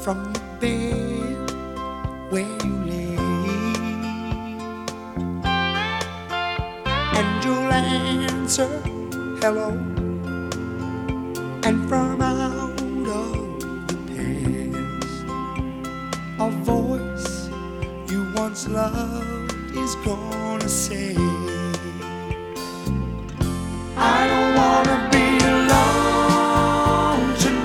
from the bed where you lay, and you'll answer hello, and from out of the past, a voice you once loved is gonna say,